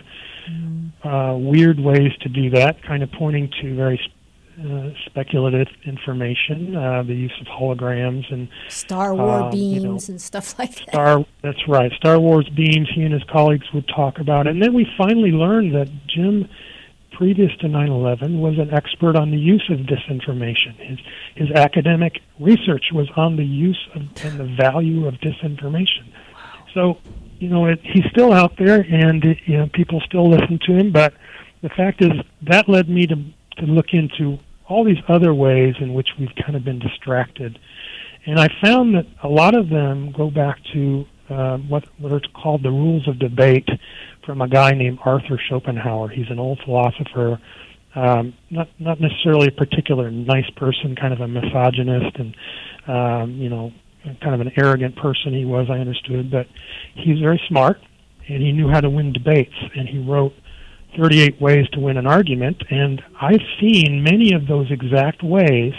uh, weird ways to do that, kind of pointing to very uh, speculative information, uh, the use of holograms and Star War um, beams you know, and stuff like that. Star, that's right, Star Wars beams. He and his colleagues would talk about it, and then we finally learned that Jim, previous to nine eleven, was an expert on the use of disinformation. His his academic research was on the use of and the value of disinformation. So, you know, it, he's still out there, and it, you know, people still listen to him. But the fact is, that led me to to look into all these other ways in which we've kind of been distracted, and I found that a lot of them go back to uh, what what are called the rules of debate, from a guy named Arthur Schopenhauer. He's an old philosopher, um, not not necessarily a particular nice person, kind of a misogynist and, um, you know, kind of an arrogant person he was, I understood, but he's very smart, and he knew how to win debates, and he wrote thirty-eight Ways to Win an Argument, and I've seen many of those exact ways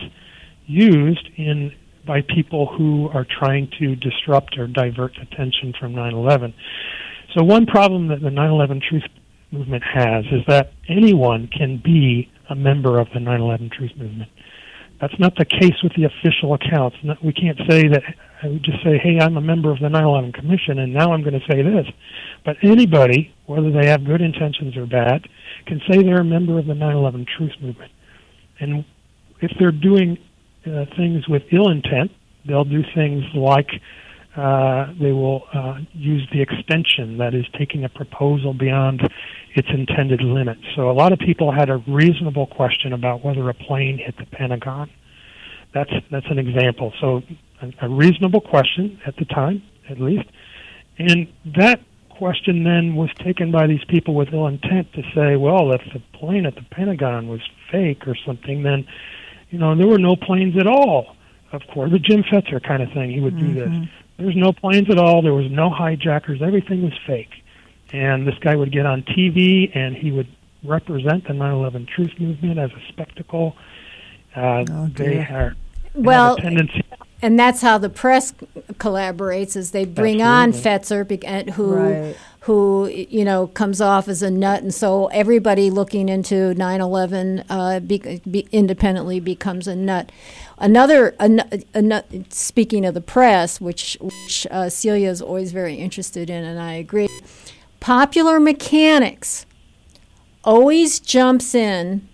used in by people who are trying to disrupt or divert attention from nine eleven. So one problem that the nine eleven Truth Movement has is that anyone can be a member of the nine eleven Truth Movement. That's not the case with the official accounts. We can't say that, I would just say, hey, I'm a member of the nine eleven Commission, and now I'm going to say this. But anybody, whether they have good intentions or bad, can say they're a member of the nine eleven Truth Movement. And if they're doing uh, things with ill intent, they'll do things like Uh, they will uh, use the extension, that is, taking a proposal beyond its intended limit. So a lot of people had a reasonable question about whether a plane hit the Pentagon. That's that's an example. So a, a reasonable question at the time, at least. And that question then was taken by these people with ill intent to say, well, if the plane at the Pentagon was fake or something, then, you know, there were no planes at all. Of course, the Jim Fetzer kind of thing, he would do mm-hmm. this. There was no planes at all. There was no hijackers. Everything was fake. And this guy would get on T V, and he would represent the nine eleven Truth Movement as a spectacle. Uh, oh, they are they well, have a tendency. And that's how the press collaborates, is they bring Absolutely. on Fetzer, who, right. who you know, comes off as a nut, and so everybody looking into nine eleven uh, be, be independently becomes a nut. Another, a, a, a, speaking of the press, which, which uh, Celia is always very interested in, and I agree, Popular Mechanics always jumps in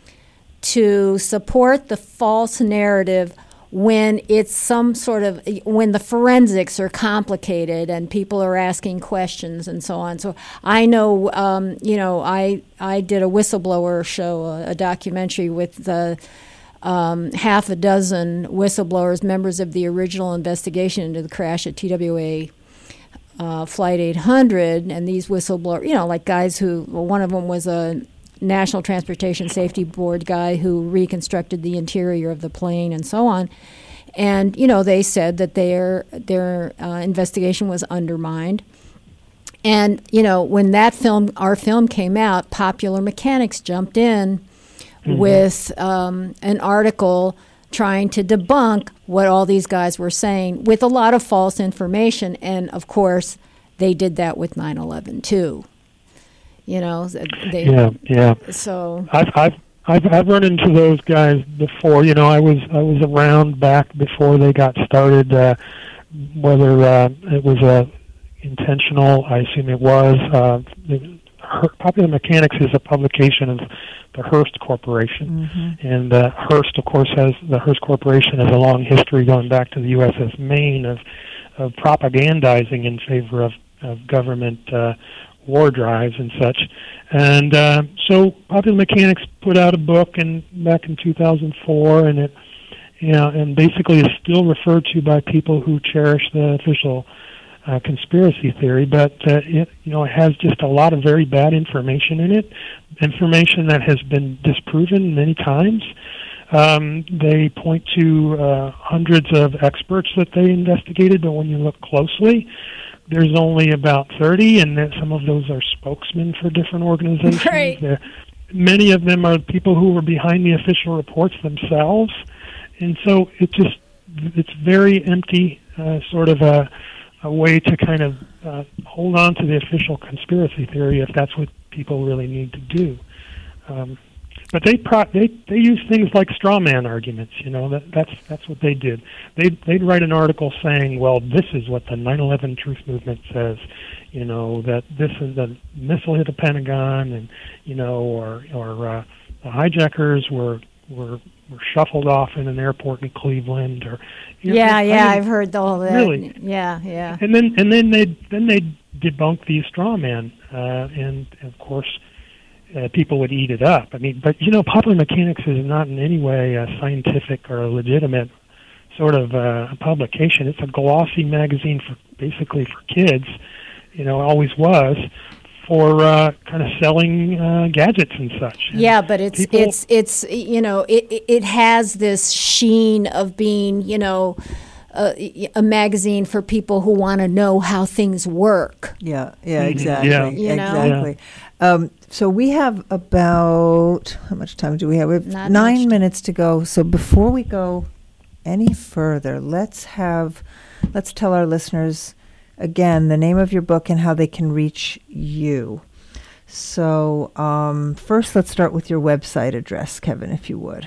to support the false narrative when it's some sort of, when the forensics are complicated and people are asking questions and so on. So I know, um, you know, I I did a whistleblower show, a, a documentary with the um, half a dozen whistleblowers, members of the original investigation into the crash at T W A uh, Flight eight hundred, and these whistleblowers, you know, like guys who, well, one of them was a National Transportation Safety Board guy who reconstructed the interior of the plane and so on. And, you know, they said that their their uh, investigation was undermined. And, you know, when that film, our film came out, Popular Mechanics jumped in mm-hmm. with um, an article trying to debunk what all these guys were saying with a lot of false information. And, of course, they did that with nine eleven, too. You know, they, yeah, yeah. So I've, I've I've I've run into those guys before. You know, I was I was around back before they got started. Uh, whether uh, it was uh, intentional, I assume it was. Uh, the, Popular Mechanics is a publication of the Hearst Corporation, mm-hmm. and uh, Hearst, of course, has the Hearst Corporation has a long history going back to the U S S Maine of of propagandizing in favor of, of government uh, war drives and such. And uh, so Popular Mechanics put out a book in back in two thousand four, and it, you know, and basically is still referred to by people who cherish the official uh, conspiracy theory. But uh, it, you know, it has just a lot of very bad information in it, information that has been disproven many times. Um, they point to uh, hundreds of experts that they investigated, but when you look closely, there's only about thirty, and that some of those are spokesmen for different organizations. Right. They're, many of them are people who were behind the official reports themselves, and so it just it's very empty, uh, sort of a, a way to kind of uh, hold on to the official conspiracy theory if that's what people really need to do. Um, But they pro- they they use things like straw man arguments. You know, that that's that's what they did. They they'd write an article saying, well, this is what the nine eleven Truth Movement says. You know, that this is the missile hit the Pentagon, and you know, or or uh, the hijackers were were were shuffled off in an airport in Cleveland. Or you yeah, know, yeah, I mean, I've heard all that. Really, yeah, yeah. And then and then they then they debunk these straw man, uh, and of course. Uh, people would eat it up. I mean, but you know, Popular Mechanics is not in any way a scientific or a legitimate sort of uh, publication. It's a glossy magazine for basically for kids. You know, always was for uh, kind of selling uh, gadgets and such. And yeah, but it's people, it's it's you know it it has this sheen of being you know. A, a magazine for people who want to know how things work. Yeah, yeah, exactly, yeah. You know? exactly. Yeah. Um, so we have about, how much time do we have? We have Not nine much. minutes to go. So before we go any further, let's have, let's tell our listeners again the name of your book and how they can reach you. So um, first, let's start with your website address, Kevin, if you would.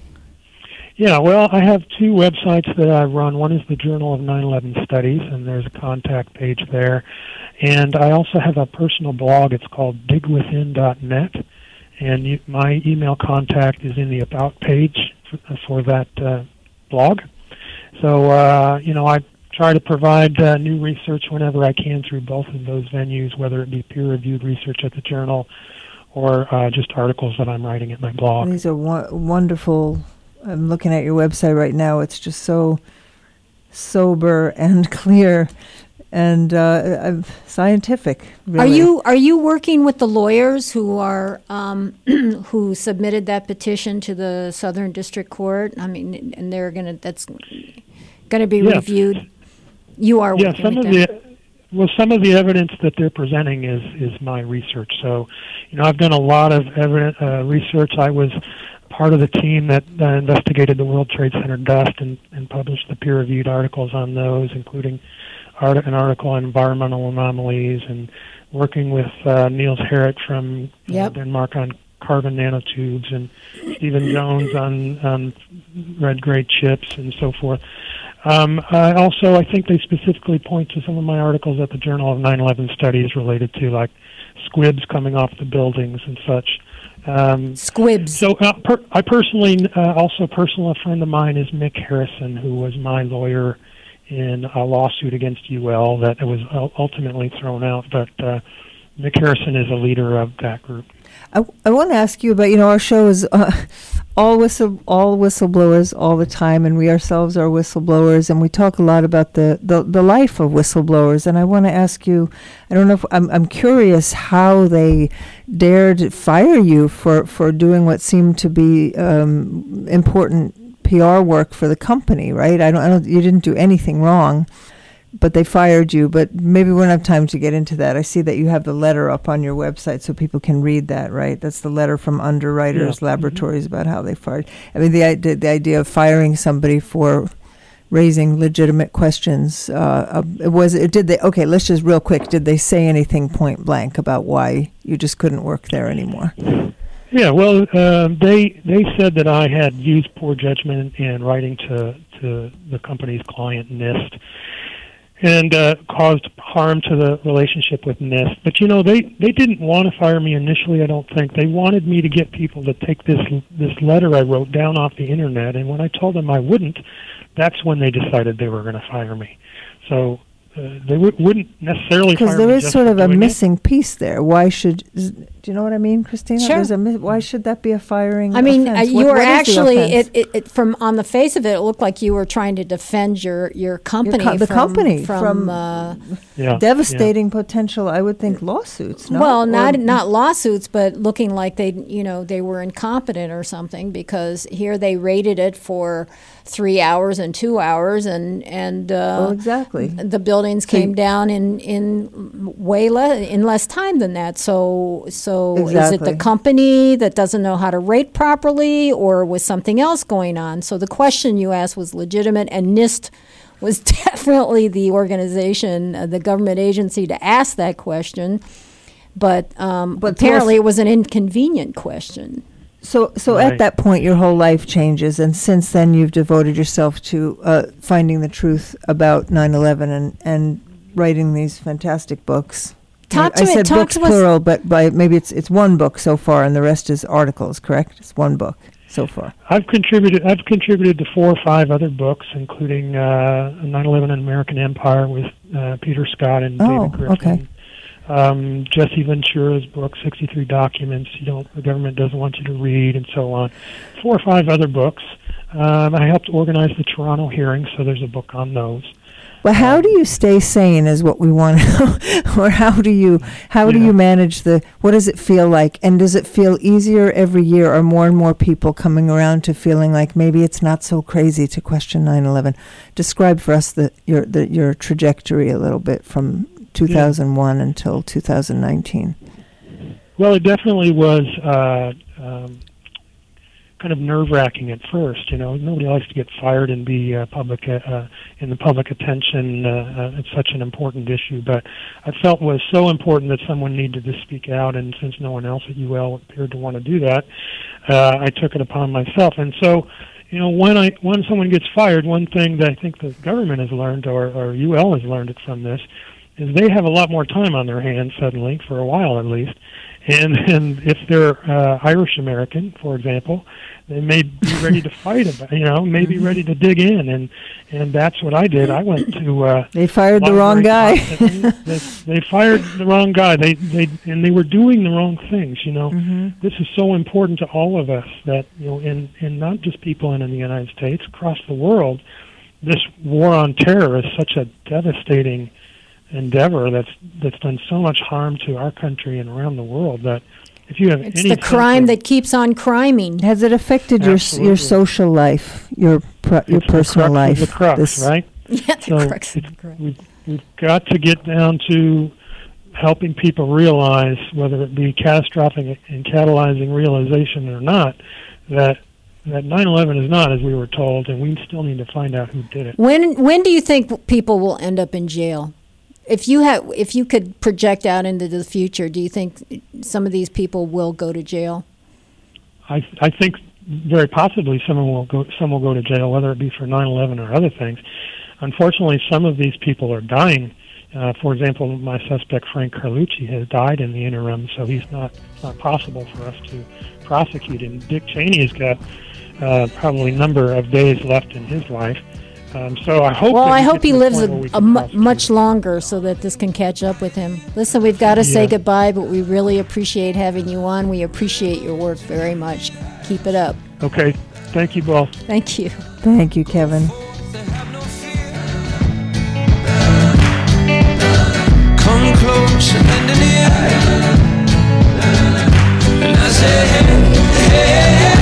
Yeah, well, I have two websites that I run. One is the Journal of nine eleven Studies, and there's a contact page there. And I also have a personal blog. It's called dig within dot net, and you, my email contact is in the About page for, for that uh, blog. So, uh, you know, I try to provide uh, new research whenever I can through both of those venues, whether it be peer-reviewed research at the Journal or uh, just articles that I'm writing at my blog. These are wo- wonderful. I'm looking at your website right now. It's just so sober and clear and uh, scientific. Really. Are you are you working with the lawyers who are um, who submitted that petition to the Southern District Court? I mean, and they're gonna that's gonna be yeah. reviewed. You are yeah, working some with of them. the well, some of the evidence that they're presenting is is my research. So, you know, I've done a lot of evidence uh, research. I was part of the team that uh, investigated the World Trade Center dust and, and published the peer-reviewed articles on those, including art- an article on environmental anomalies, and working with uh, Niels Harrit from uh, Yep. Denmark on carbon nanotubes, and Stephen Jones on, on red-grade chips, and so forth. Um, I also, I think they specifically point to some of my articles at the Journal of nine eleven Studies related to, like, squibs coming off the buildings and such. Um, Squibs. So uh, per, I personally, uh, also personal a friend of mine is Mick Harrison, who was my lawyer in a lawsuit against U L that was ultimately thrown out. But uh, Mick Harrison is a leader of that group. I, I want to ask you about, you know, our show is uh, all whistle all whistleblowers all the time, and we ourselves are whistleblowers, and we talk a lot about the, the, the life of whistleblowers. And I want to ask you, I don't know if I'm I'm curious how they dared fire you for, for doing what seemed to be um, important P R work for the company, right? I don't I don't you didn't do anything wrong, but they fired you. But maybe we don't have time to get into that. I see that you have the letter up on your website so people can read that, right? That's the letter from Underwriters Yeah. Laboratories mm-hmm. about how they fired. I mean, the idea, the idea of firing somebody for raising legitimate questions, uh, uh, was it, did they, okay, let's just real quick, did they say anything point blank about why you just couldn't work there anymore? Yeah, well, uh, they they said that I had used poor judgment in writing to to the company's client NIST, and uh, caused harm to the relationship with NIST. But you know, they they didn't want to fire me initially. I don't think they wanted me to get people to take this this letter I wrote down off the internet. And when I told them I wouldn't, that's when they decided they were going to fire me. So. Uh, they w- wouldn't necessarily fire me. Because there is just sort for of a doing missing piece there. Why should, is, do you know what I mean, Christina? Sure. There's a mi- why should that be a firing I mean, offense? uh, you What- were what is the actually, offense? it, it, it, from on the face of it, it looked like you were trying to defend your, your company. co- the from, company from, from uh, Yeah, devastating potential, I would think, lawsuits. No? well, not Or- not lawsuits, but looking like they, you know, they were incompetent or something, because here they rated it for three hours and two hours, and and uh, Oh, exactly. the buildings So you- came down in in way less in less time than that. So so is it Exactly. the company that doesn't know how to rate properly, or was something else going on? So the question you asked was legitimate, and NIST was definitely the organization, uh, the government agency to ask that question. But, um, But apparently plus- it was an inconvenient question. So, so Right. at that point, your whole life changes, and since then, you've devoted yourself to uh, finding the truth about nine eleven and, and writing these fantastic books. Talk I, to I me- said talk books to us- plural, but by maybe it's it's one book so far, and the rest is articles. Correct? It's one book so far. I've contributed. I've contributed to four or five other books, including uh, nine eleven and American Empire with uh, Peter Scott and Oh, David Griffin. okay. Um, Jesse Ventura's book, sixty-three Documents You Don't, the Government Doesn't Want You to Read, and so on. Four or five other books. Um, I helped organize the Toronto hearings, so there's a book on those. But how do you stay sane is what we want to know. Or how do you how do Yeah. you manage the, what does it feel like? And does it feel easier every year? Are more and more people coming around to feeling like maybe it's not so crazy to question nine eleven? Describe for us the your the, your trajectory a little bit from two thousand one yeah. until two thousand nineteen. Well, it definitely was uh, um, kind of nerve-wracking at first. You know, nobody likes to get fired and be uh, public uh, in the public attention. Uh, uh, it's such an important issue, but I felt it was so important that someone needed to speak out. And since no one else at U L appeared to want to do that, uh, I took it upon myself. And so, you know, when I when someone gets fired, one thing that I think the government has learned, or, or U L has learned it from this, is they have a lot more time on their hands suddenly, for a while at least. And, and if they're uh, Irish American, for example, they may be ready to fight about, you know, may be ready to dig in, and and that's what I did. I went to. Uh, they fired the wrong guy. they, they fired the wrong guy. They they and they were doing the wrong things. You know, mm-hmm. This is so important to all of us that, you know, and and not just people in, in the United States, across the world. This war on terror is such a devastating endeavor that's that's done so much harm to our country and around the world that if you have It's any the crime of, that keeps on criming. Has it affected your Absolutely. your social life, your pro, your it's personal the crux life? of the crux, this, right? Yeah, the So crux of it's- the crime. We've, we've got to get down to helping people realize, whether it be catastrophic and catalyzing realization or not, that that nine eleven is not as we were told, and we still need to find out who did it. When when do you think people will end up in jail? If you have, if you could project out into the future, do you think some of these people will go to jail? I I think very possibly someone will go some will go to jail, whether it be for nine eleven or other things. Unfortunately, some of these people are dying. Uh, for example, my suspect Frank Carlucci has died in the interim, so he's not it's not possible for us to prosecute him. Dick Cheney's got uh, probably a number of days left in his life. Um, so I hope. Well, that I we hope get to he the lives point where a, we a can mu- prosecute much him. longer so that this can catch up with him. Listen, we've got to say Yeah. goodbye, but we really appreciate having you on. We appreciate your work very much. Keep it up. Okay, thank you both. Thank you. Thank you, Kevin. Come close and in the air, and I say, hey, hey, hey.